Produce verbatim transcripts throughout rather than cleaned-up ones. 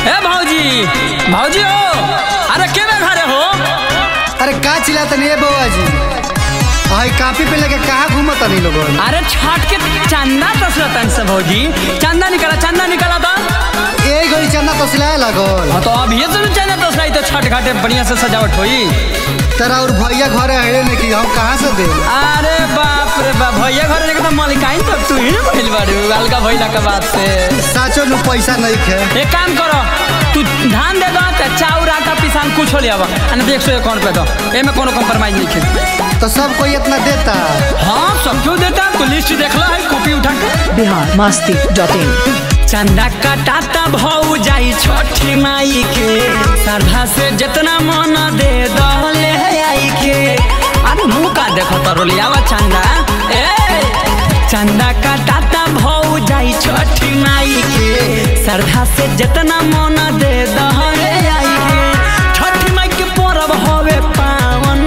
ए भौजी भौजी हो, अरे के में घरे हो? अरे का चिल्लाता नहीं है बउआ जी? भाई कापी पे लेके कहाँ घूमता नहीं लोग? अरे छठ के चंदा तसलतन से भौजी, चंदा निकला चंदा निकला था। यही घड़ी चंदा तसलाए लगल। हाँ तो अभी से चंदा तसलाई तो छठ घाटे बढ़िया से सजावट हुई। तेरा और भैया घरे है नहीं कि हम कहाँ से दे? अरे बाप रे बाप, भैया घर लेके तो मालिकाइन तो तू ही भइल बाड़ू अलगा भइला के बाद से। साचो नु पैसा नहीं खे। एक काम करो, तू धान दे दो, चाउर आटा पिसान कुछ हो लिया अने एक सौ अकाउंट पे दो, एमे कोनो कॉम्प्रोमाइज नहीं खे। तो सब कोई इतना देता? हाँ सब क्यों देता, तो लिस्ट देख लो है कॉपी उठा के। बिहार मस्ती डॉट इन। चंदा कटाता भौ जाई छठी माई के, सरधा से जितना मन दे दो ले आई के। अरे मुँह का देखो तो रोलियावा चंदा ए चंदा कटाता भौ जाई छठी माई के, सरधा से जितना मन दे दो ले आई के। छठी माई के पर्व होवे पावन,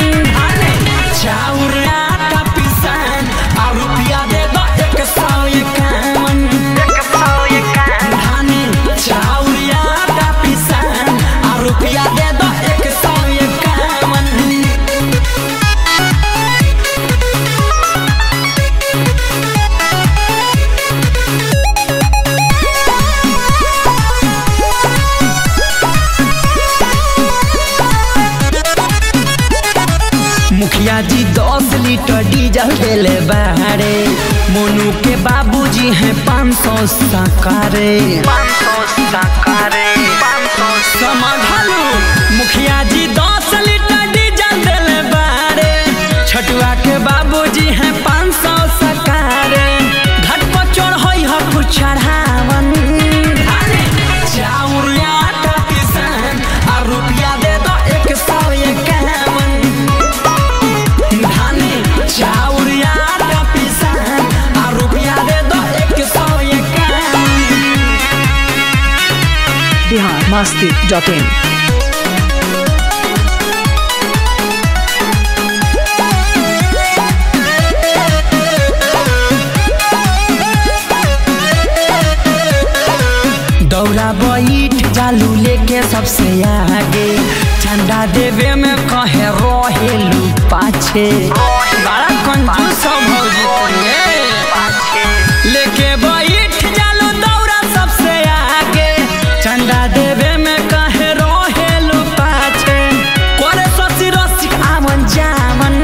चाउर आटा पिसान आ रुपया दे दो एक सौ इक्यावन। चाउर आटा पिसान आ रुपया दे दो एक सौ इक्यावन। मुखिया जी दस लीटर डीजल देले बारे, मोनू के बाबूजी हैं पाँच सौ सकारे। समझलू, मुखिया जी दस लीटर डीजल देले बारे, छटुआ के बाबूजी हैं पाँच सौ सकारे। घट पर चढ़ई है कुछ चढ़ावन, चाउर आटा पिसान आ रुपया दे दो एक सौ इक्यावन। चाउर आटा पिसान आ रुपया दे दो एक सौ इक्यावन। बिहार मस्ती डॉट इन। दौड़ा बैठ जालू लेके सबसे आगे, चंदा देवे में कहे रहेलू पाछे। बड़ा कंजूस भौजी लेके बैठ जालू दौड़ा सबसे आगे, चंदा देवे में कहे रहेलू पाछे। करे ससी रसी आवन जावन,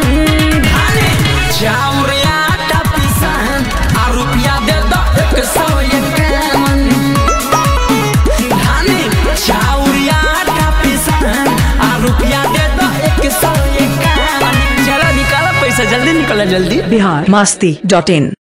चाउर आटा पिसान आ रुपया दे दो एक सौ इक्यावन। चाउर आटा पिसान आ रुपया दे दो एक सौ इक्यावन। चलो निकालो पैसा जल्दी निकलो जल्दी। बिहार मस्ती डॉट इन।